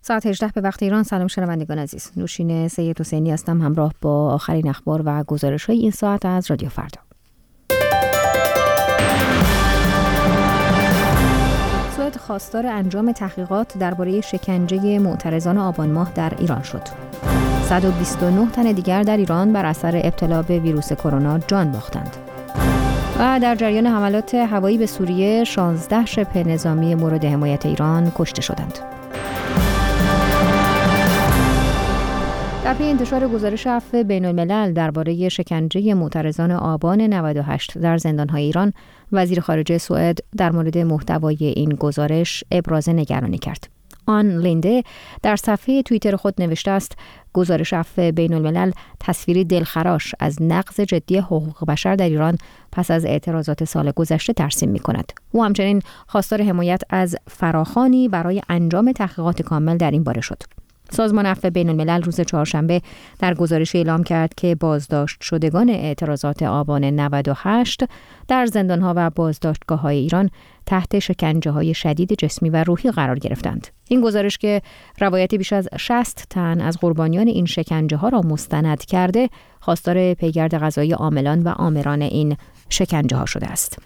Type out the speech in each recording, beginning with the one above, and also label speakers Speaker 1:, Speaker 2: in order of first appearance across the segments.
Speaker 1: ساعت 18 به وقت ایران. سلام شنوندگان عزیز. نوشین سید حسینی هستم همراه با آخرین اخبار و گزارش‌های این ساعت از رادیو فردا. سوئد خواستار انجام تحقیقات درباره شکنجه معترضان آبان ماه در ایران شد. 129 تن دیگر در ایران بر اثر ابتلا به ویروس کرونا جان باختند. و در جریان حملات هوایی به سوریه 16 شبه نظامی مورد حمایت ایران کشته شدند. در پی انتشار گزارش عفو بین‌الملل درباره شکنجه معترضان آبان 98 در زندان‌های ایران، وزیر خارجه سوئد در مورد محتوای این گزارش ابراز نگرانی کرد. آن لینده در صفحه توییتر خود نوشته است: گزارش عفو بین‌الملل تصویری دلخراش از نقض جدی حقوق بشر در ایران پس از اعتراضات سال گذشته ترسیم می‌کند. او همچنین خواستار حمایت از فراخوانی برای انجام تحقیقات کامل در این باره شد. سازمان عفو بین‌الملل روز چهارشنبه در گزارش اعلام کرد که بازداشت شدگان اعتراضات آبان 98 در زندان‌ها و بازداشتگاه‌های ایران تحت شکنجه‌های شدید جسمی و روحی قرار گرفتند. این گزارش که روایتی بیش از 60 تن از قربانیان این شکنجه‌ها را مستند کرده، خواستار پیگرد قضایی عاملان و آمران این شکنجه‌ها شده است.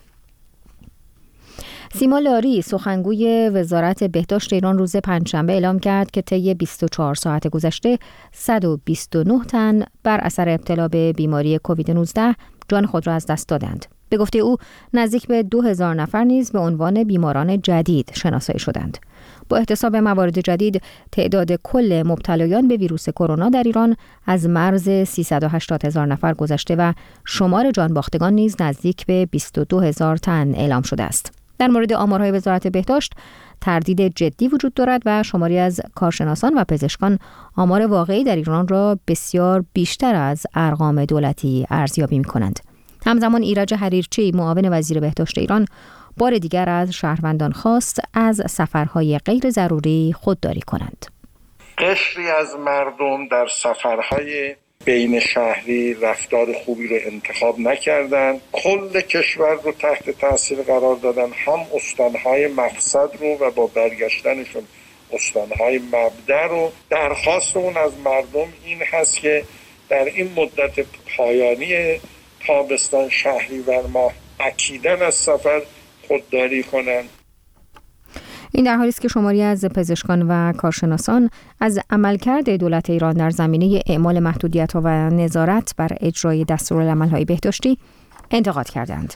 Speaker 1: سیما لاری، سخنگوی وزارت بهداشت ایران، روز پنجشنبه اعلام کرد که طی 24 ساعت گذشته 129 تن بر اثر ابتلا به بیماری کووید 19 جان خود را از دست دادند. به گفته او، نزدیک به 2000 نفر نیز به عنوان بیماران جدید شناسایی شدند. با احتساب موارد جدید، تعداد کل مبتلایان به ویروس کرونا در ایران از مرز 380,000 نفر گذشته و شمار جان باختگان نیز نزدیک به 22,000 تن اعلام شده است. در مورد آمارهای وزارت بهداشت تردید جدی وجود دارد و شماری از کارشناسان و پزشکان آمار واقعی در ایران را بسیار بیشتر از ارقام دولتی ارزیابی می‌کنند. همزمان ایرج حریرچی، معاون وزیر بهداشت ایران، بار دیگر از شهروندان خواست از سفرهای غیر ضروری خودداری کنند.
Speaker 2: قشری از مردم در سفرهای بین شهری رفتار خوبی رو انتخاب نکردن، کل کشور رو تحت تاثیر قرار دادن، هم استانهای مقصد رو و با برگشتنشون استانهای مبدأ رو. درخواست اون از مردم این هست که در این مدت پایانی تابستان شهریور ماه اکیداً از سفر خودداری کنن.
Speaker 1: این در حالی است که شماری از پزشکان و کارشناسان از عملکرد دولت ایران در زمینه اعمال محدودیت‌ها و نظارت بر اجرای دستورالعمل‌های بهداشتی انتقاد کردند.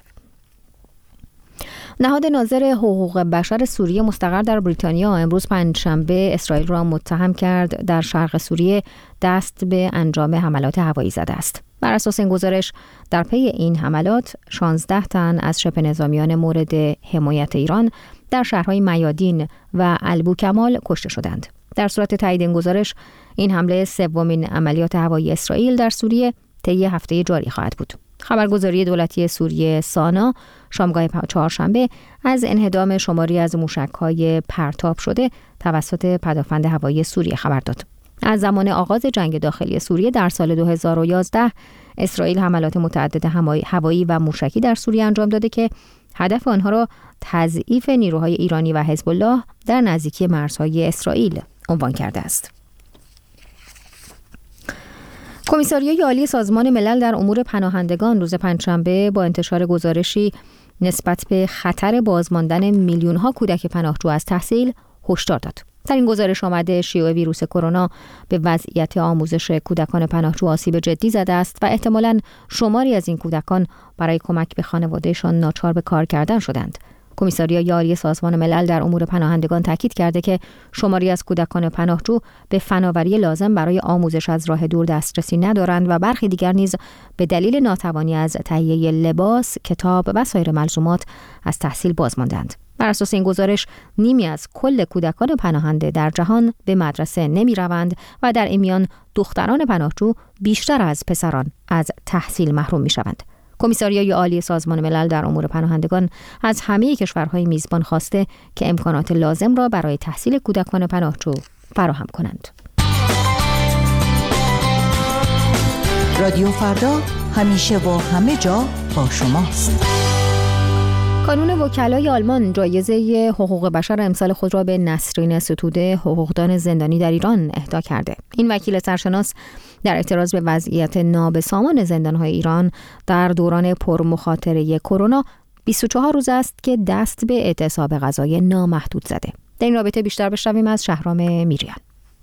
Speaker 1: نهاد ناظر حقوق بشر سوریه مستقر در بریتانیا امروز پنجشنبه اسرائیل را متهم کرد در شرق سوریه دست به انجام حملات هوایی زده است. بر اساس این گزارش، در پی این حملات 16 تن از شبه نظامیان مورد حمایت ایران در شهرهای میادین و البوکمال کشته شدند. در صورت تایید این گزارش، این حمله سومین عملیات هوایی اسرائیل در سوریه طی هفته جاری خواهد بود. خبرگزاری دولتی سوریه سانا شامگاه چهارشنبه از انهدام شماری از موشک‌های پرتاب شده توسط پدافند هوایی سوریه خبر داد. از زمان آغاز جنگ داخلی سوریه در سال 2011 اسرائیل حملات متعدد هوایی و موشکی در سوریه انجام داده که هدف آنها را تضعیف نیروهای ایرانی و حزب الله در نزدیکی مرزهای اسرائیل عنوان کرده است. کمیساریای عالی سازمان ملل در امور پناهندگان روز پنجشنبه با انتشار گزارشی نسبت به خطر بازماندن میلیون‌ها کودک پناهجو از تحصیل هشدار داد. در این گزارش آمده شیوع ویروس کرونا به وضعیت آموزش کودکان پناهجو آسیب جدی زده است و احتمالاً شماری از این کودکان برای کمک به خانوادهشان ناچار به کار کردن شدند. کمیساریای عالی سازمان ملل در امور پناهندگان تاکید کرده که شماری از کودکان پناهجو به فناوری لازم برای آموزش از راه دور دسترسی ندارند و برخی دیگر نیز به دلیل ناتوانی از تهیه لباس، کتاب و سایر ملزومات از تحصیل بازماندند. بر اساس این گزارش، نیمی از کل کودکان پناهنده در جهان به مدرسه نمی روند و در این میان دختران پناهجو بیشتر از پسران از تحصیل محروم می شوند. کمیساریای عالی سازمان ملل در امور پناهندگان از همه کشورهای میزبان خواسته که امکانات لازم را برای تحصیل کودکان پناهجو فراهم کنند.
Speaker 3: رادیو فردا همیشه و همه جا با شماست.
Speaker 1: کانون وکلای آلمان جایزه حقوق بشر امسال خود را به نسرین ستوده، حقوقدان زندانی در ایران اهدا کرده. این وکیل سرشناس در اعتراض به وضعیت نابسامان زندان‌های ایران در دوران پرمخاطره کرونا 24 روز است که دست به اعتصاب قضای نامحدود زده. در این رابطه بیشتر بشنویم از شهرام میریان.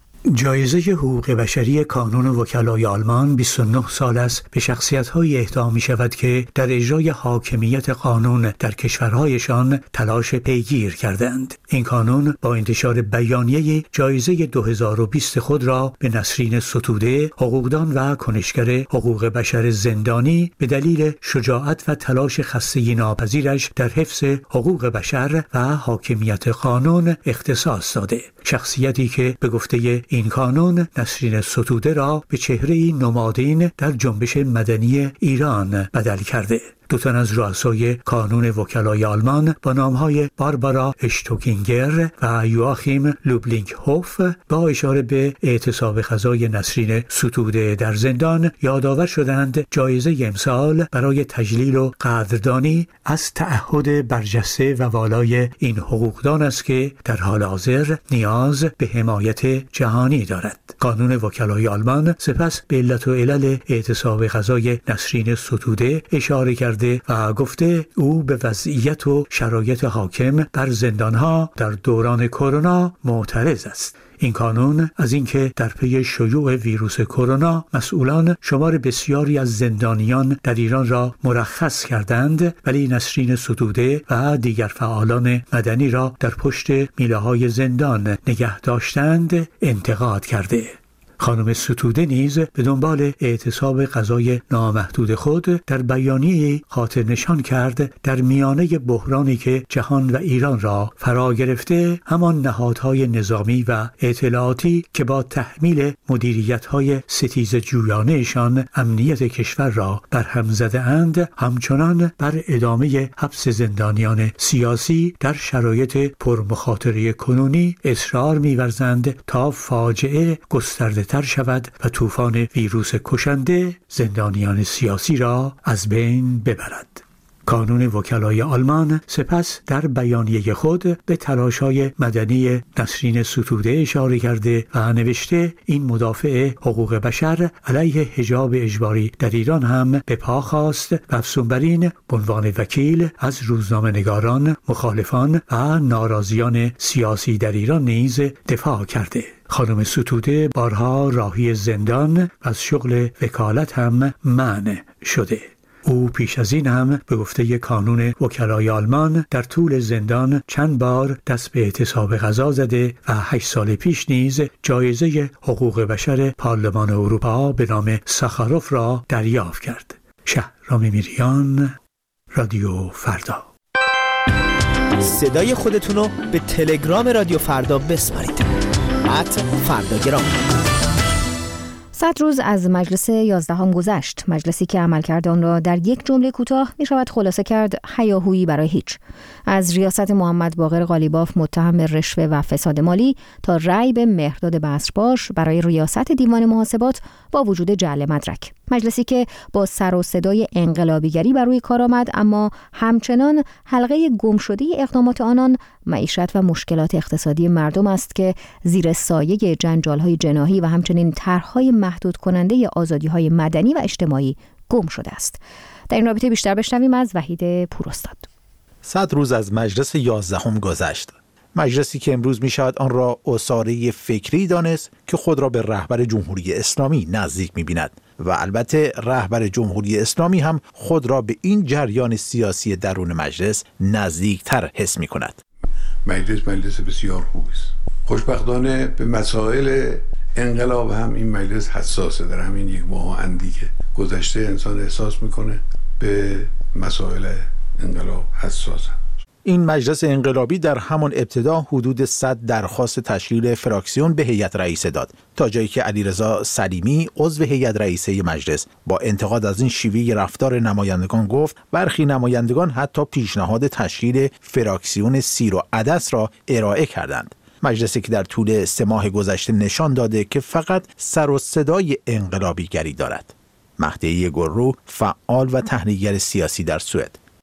Speaker 3: جایزه حقوق بشری کانون وکلای آلمان 29 سال است به شخصیت‌هایی اهدا می‌شود که در اجرای حاکمیت قانون در کشورهایشان تلاش پیگیر کردند. این کانون با انتشار بیانیه جایزه 2020 خود را به نسرین ستوده، حقوقدان و کنشگر حقوق بشر زندانی به دلیل شجاعت و تلاش خستگی ناپذیرش در حفظ حقوق بشر و حاکمیت قانون اختصاص داده. شخصیتی که به گفته این کانون نسرین ستوده را به چهره‌ای نمادین در جنبش مدنی ایران بدل کرده. دو تن از رؤسای کانون وکلای آلمان با نام‌های باربارا اشتوکینگر و یواخیم لوبلینگهوف با اشاره به اعتصاب قضای نسرین ستوده در زندان یادآور شدند جایزه امسال برای تجلیل و قدردانی از تعهد برجسته و والای این حقوقدان است که در حال حاضر نیاز به حمایت جهانی دارد. کانون وکلای آلمان سپس به علت و علل اعتصاب قضای نسرین ستوده اشاره کرد و گفته او به وضعیت و شرایط حاکم بر زندانها در دوران کرونا معترض است. این کانون از اینکه در پی شیوع ویروس کرونا مسئولان شمار بسیاری از زندانیان در ایران را مرخص کردند، ولی نسرین ستوده و دیگر فعالان مدنی را در پشت میله‌های زندان نگه داشتند انتقاد کرده. خانم ستوده نیز به دنبال اعتصاب قضای نامحدود خود در بیانیه خاطر نشان کرد در میانه بحرانی که جهان و ایران را فرا گرفته، همان نهادهای نظامی و اطلاعاتی که با تحمیل مدیریت‌های ستیز جویانه‌شان امنیت کشور را برهم زده اند، همچنان بر ادامه حبس زندانیان سیاسی در شرایط پرمخاطره کنونی اصرار می‌ورزند تا فاجعه گسترده تر شود و طوفان ویروس کشنده زندانیان سیاسی را از بین ببرد. کانون وکلای آلمان سپس در بیانیه خود به تلاش‌های مدنی نسرین ستوده اشاره کرده و نوشته این مدافع حقوق بشر علیه حجاب اجباری در ایران هم به پا خواست و افزون بر این به عنوان وکیل از روزنامه‌نگاران، مخالفان و ناراضیان سیاسی در ایران نیز دفاع کرده. خانم ستوده بارها راهی زندان و از شغل وکالت هم منع شده. او پیش از این هم به گفته کانون وکلای آلمان در طول زندان چند بار دست به اعتصاب قضا زده و 8 سال پیش نیز جایزه حقوق بشر پارلمان اروپا به نام ساخاروف را دریافت کرد. شهرام میریان، رادیو فردا.
Speaker 4: صدای خودتون رو به تلگرام رادیو فردا بسپارید. @فرداگرام.
Speaker 1: 100 روز از مجلس 11 گذشت. مجلسی که عملکرد آن را در یک جمله کوتاه می شود خلاصه کرد: هیاهویی برای هیچ. از ریاست محمد باقر قالیباف متهم به رشوه و فساد مالی تا رأی به مهرداد بصرباش برای ریاست دیوان محاسبات با وجود جعل مدرک. مجلسی که با سر و صدای انقلابیگری بر روی کار آمد، اما همچنان حلقه گمشده اقدامات آنان معیشت و مشکلات اقتصادی مردم است که زیر سایه جنجال‌های جناحی و همچنین طرح‌های محدود کننده آزادی‌های مدنی و اجتماعی گم شده است. در این رابطه بیشتر بشنویم از وحید پوراستاد.
Speaker 5: 100 روز از مجلس 11 گذشت. مجلسی که امروز می شود آن را عصاره فکری دانست که خود را به رهبر جمهوری اسلامی نزدیک می بیند و البته رهبر جمهوری اسلامی هم خود را به این جریان سیاسی درون مجلس نزدیکتر حس می کند.
Speaker 6: مجلس بسیار خوبی است. خوشبختانه به مسائل انقلاب هم این مجلس حساسه. در همین یک ماه اندی که گذشته انسان احساس میکنه به مسائل انقلاب حساسه.
Speaker 5: این مجلس انقلابی در همان ابتدا حدود 100 درخواست تشکیل فراکسیون به هیئت رئیسه داد، تا جایی که علیرضا سلیمی عضو هیئت رئیسه مجلس با انتقاد از این شیوه رفتار نمایندگان گفت برخی نمایندگان حتی پیشنهاد تشکیل فراکسیون سیر و عدس را ارائه کردند. مجلسی که در طول 3 ماه گذشته نشان داده که فقط سر و صدای انقلابیگری دارد. مهدی گلرو، فعال و تحلیلگر سیاسی در سوئد: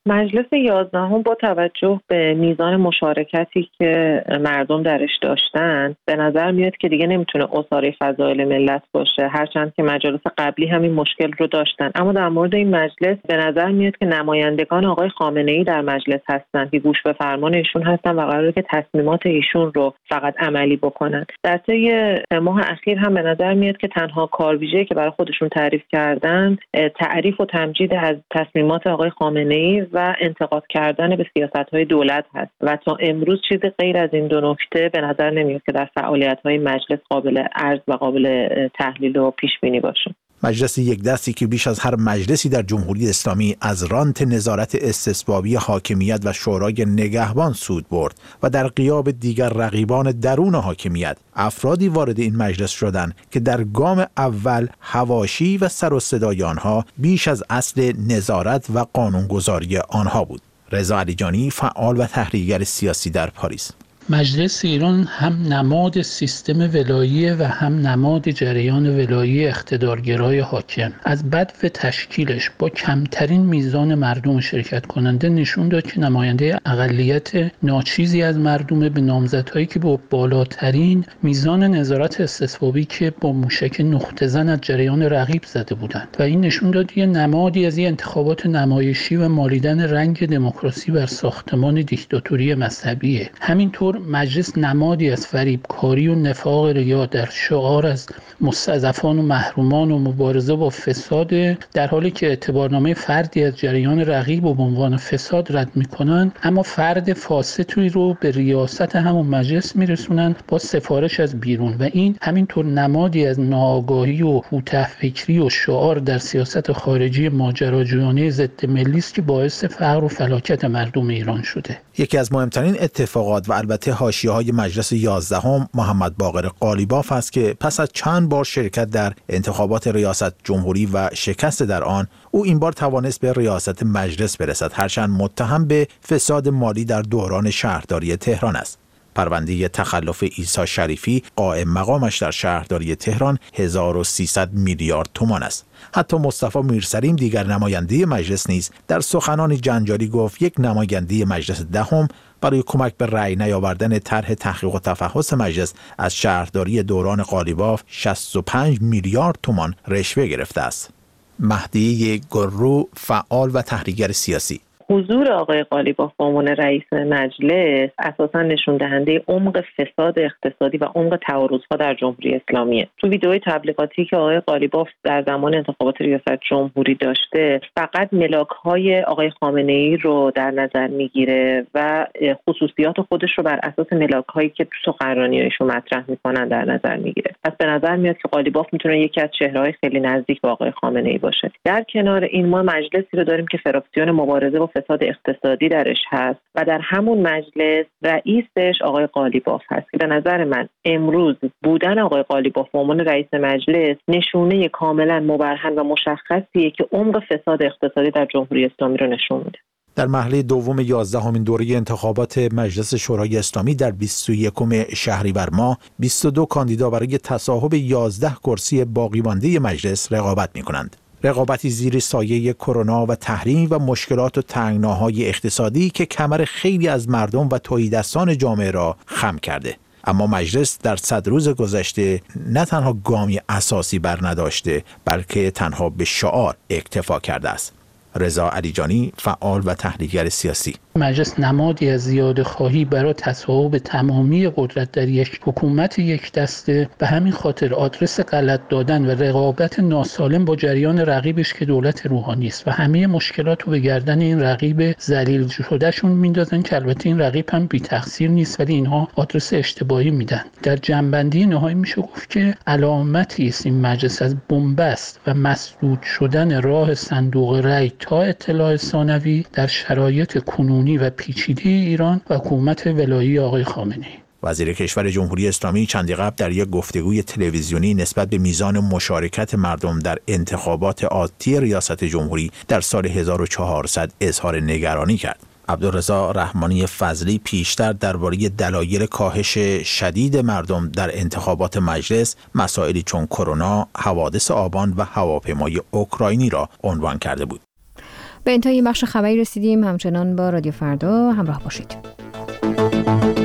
Speaker 7: مجلس 11 با توجه به میزان مشارکتی که مردم درش داشتن به نظر میاد که دیگه نمیتونه اساره فضایل ملت باشه، هرچند که مجالس قبلی همین مشکل رو داشتن. اما در مورد این مجلس به نظر میاد که نمایندگان آقای خامنه‌ای در مجلس هستن که گوش به فرمان ایشون هستن و قراره که تصمیمات ایشون رو فقط عملی بکنن. در طی ماه اخیر هم به نظر میاد که تنها کارویژه‌ای که برای خودشون تعریف کردن تعریف و تمجید از تصمیمات آقای خامنه‌ای و انتقاد کردن به سیاست‌های دولت هست و تا امروز چیز غیر از این دو نکته به نظر نمیاد که در فعالیت‌های مجلس قابل عرض و قابل تحلیل و پیش بینی باشه.
Speaker 5: مجلس یک دستی که بیش از هر مجلسی در جمهوری اسلامی از رانت نظارت استثبابی حاکمیت و شورای نگهبان سود برد و در غیاب دیگر رقیبان درون حاکمیت افرادی وارد این مجلس شدند که در گام اول حواشی و سر و صدای آنها بیش از اصل نظارت و قانونگذاری آنها بود. رضا علیجانی، فعال و تحلیلگر سیاسی در پاریس:
Speaker 8: مجلس ایران هم نماد سیستم ولایی و هم نماد جریان ولایی اقتدارگرای حاکم از بدو تشکیلش با کمترین میزان مردم شرکت کننده نشون داد که نماینده اقلیت ناچیزی از مردم به نامزدهایی که با بالاترین میزان نظارت استثبابی که با موشک نقطه زن از جریان رقیب زده بودند و این نشون داد یه نمادی از این انتخابات نمایشی و مالیدن رنگ دموکراسی بر ساختمان دیکتاتوری مذهبیه. همینطور مجلس نمادی از فریبکاری و نفاق ریا در شعار از مستضعفان و محرومان و مبارزه با فساد، در حالی که اعتبارنامه فردی از جریان رقیب و به عنوان فساد رد میکنن، اما فرد فاسدی رو به ریاست همون مجلس میرسونن با سفارش از بیرون و این همینطور نمادی از ناآگاهی و کوتاه‌فکری و شعار در سیاست خارجی ماجراجویانه ضد ملی است که باعث فقر و فلاکت مردم ایران شده.
Speaker 5: یکی از مهمترین اتفاقات و البته حاشیه‌های مجلس 11 محمد باقر قالیباف است که پس از چند بار شرکت در انتخابات ریاست جمهوری و شکست در آن، او این بار توانست به ریاست مجلس برسد، هرچند متهم به فساد مالی در دوران شهرداری تهران است. پرونده تخلف عیسی شریفی قائم مقامش در شهرداری تهران 1300 میلیارد تومان است. حتی مصطفی میرسلیم دیگر نماینده مجلس نیز در سخنانی جنجالی گفت یک نماینده مجلس دهم برای کمک به رأی نیاوردن طرح تحقیق و تفحص مجلس از شهرداری دوران قالیباف 65 میلیارد تومان رشوه گرفته است. مهدی گرو، فعال و تحلیلگر سیاسی:
Speaker 7: حضور آقای قالیباف به عنوان رئیس مجلس اساساً نشون دهنده عمق فساد اقتصادی و عمق تعارض‌ها در جمهوری اسلامیه. تو ویدئوی تبلیغاتی که آقای قالیباف در زمان انتخابات ریاست جمهوری داشته، فقط ملاک‌های آقای خامنه‌ای رو در نظر میگیره و خصوصیات خودش رو بر اساس ملاک‌هایی که تو سخنرانی‌هاشون مطرح میکنن در نظر میگیره. پس به نظر میاد که قالیباف میتونه یکی از چهره‌های خیلی نزدیک به آقای خامنه‌ای باشه. در کنار این ما مجلسی رو داریم که فراکسیون مبارزه با فساد اقتصادی درش هست و در همون مجلس رئیسش آقای قالیباف هست که به نظر من امروز بودن آقای قالیباف به عنوان رئیس مجلس نشونه کاملا مبرهن و مشخصیه که عمق فساد اقتصادی در جمهوری اسلامی رو نشون میده.
Speaker 5: در مرحله دوم 11مین دوره انتخابات مجلس شورای اسلامی در 21 شهریور ماه 22 کاندیدا برای تصاحب 11 کرسی باقی مانده مجلس رقابت می‌کنند. رقابتی زیر سایه کرونا و تحریم و مشکلات و تنگناهای اقتصادی که کمر خیلی از مردم و تهیدستان جامعه را خم کرده. اما مجلس در 100 روز گذشته نه تنها گامی اساسی بر نداشته، بلکه تنها به شعار اکتفا کرده است. رضا علیجانی، فعال و تحلیلگر سیاسی:
Speaker 8: مجلس نمادی از زیاده‌خواهی برای تصاحب تمامی قدرت در یک حکومت یک دسته، به همین خاطر آدرس غلط دادن و رقابت ناسالم با جریان رقیبش که دولت روحانی است و همه مشکلات رو به گردن این رقیب ذلیل شدهشون میندازن که البته این رقیب هم بی تقصیر نیست، ولی اینها آدرس اشتباهی میدن. در جنبندی نهایی میشه گفت که علامتی است این مجلس از بنبست و مسدود شدن راه صندوق رای تا اطلاع ثانوی در شرایط کنونی و پیچیده ایران و حکومت ولایی آقای خامنه‌ای.
Speaker 5: وزیر کشور جمهوری اسلامی چندی قبل در یک گفتگوی تلویزیونی نسبت به میزان مشارکت مردم در انتخابات آتی ریاست جمهوری در سال 1400 اظهار نگرانی کرد. عبدالرضا رحمانی فضلی پیشتر درباره دلایل کاهش شدید مردم در انتخابات مجلس مسائلی چون کرونا، حوادث آبان و هواپیمای اوکراینی را عنوان کرده بود.
Speaker 1: به انتهای بخش خبری رسیدیم. همچنان با رادیو فردا همراه باشید.